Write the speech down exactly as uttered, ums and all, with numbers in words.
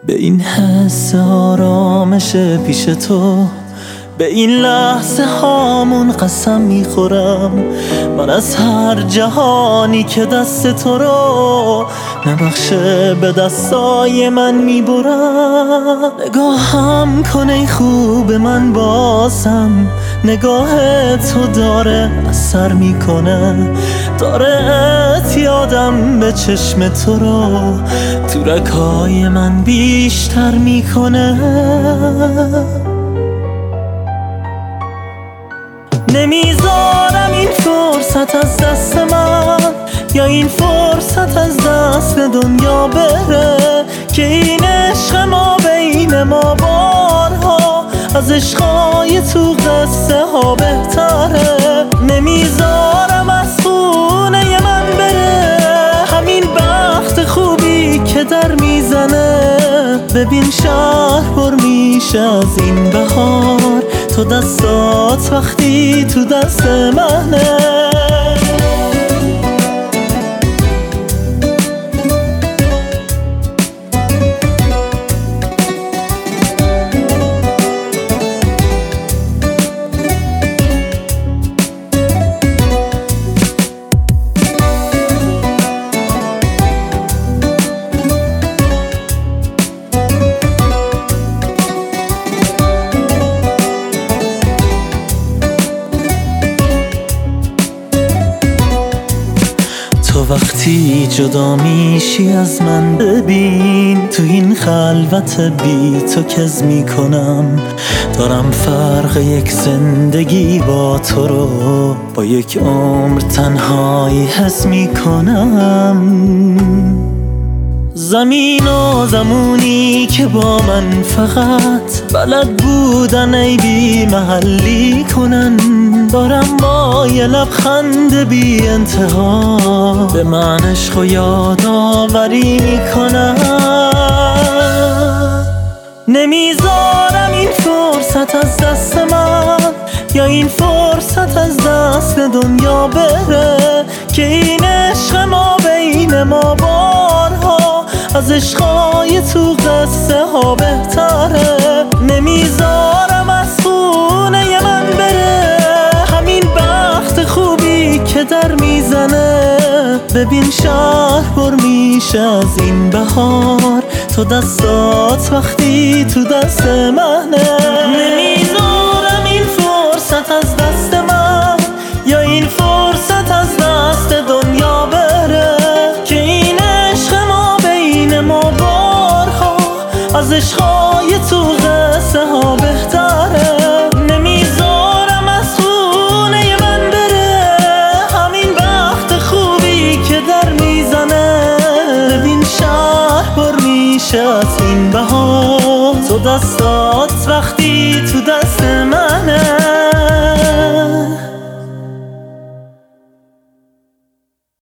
به این حس آرامش پیش تو، به این لحظه هامون قسم میخورم من از هر جهانی که دست تو رو نبخشه به دستای من میبرم. نگاهم کن ای خوب من بازم، نگاه تو داره اثر میکنه، داره اعتیادم به چشم تو رو تو رگ‌های من بیشتر میکنه. نمیذارم این فرصت از دست من، یا این فرصت از دست دنیا بره، که این عشق ما بین ما بارها از عشقای تو قصه ها بهتره. نمیذارم از خونه من بره همین بخت خوبی که در میزنه. ببین شهر پر میشه از این بهار، تو دستات وقتی تو دست منه. تو وقتی جدا میشی از من، ببین تو این خلوت بی تو کز میکنم. دارم فرق یک زندگی با تو رو با یک عمر تنهایی حس میکنم. زمین و زمونی که با من فقط بلد بودن ای بی محلی کنن، دارم با یه لبخند بی انتها به من عشق و یادآوری میکنن. نمیذارم این فرصت از دست من، یا این فرصت از دست دنیا بره، که این عشق ما بین ما بارها از عشقای تو قصه ها بهتره. نمیذارم از خونه من بره همین بخت خوبی که در میزنه. ببین شهر پر میشه از این بهار، تو دستات وقتی تو دست منه. نمیذارم این فرصت از دست من، یا این فرصت از دست دنیا بره، که این عشق ما بین ما بارها از عشقای تو قصه ها بهتره. نمیذارم از خونه من بره همین بخت خوبی که در میزنه. ببین شهر پر میشه از این بهار، تو دستات وقتی تو دست منه.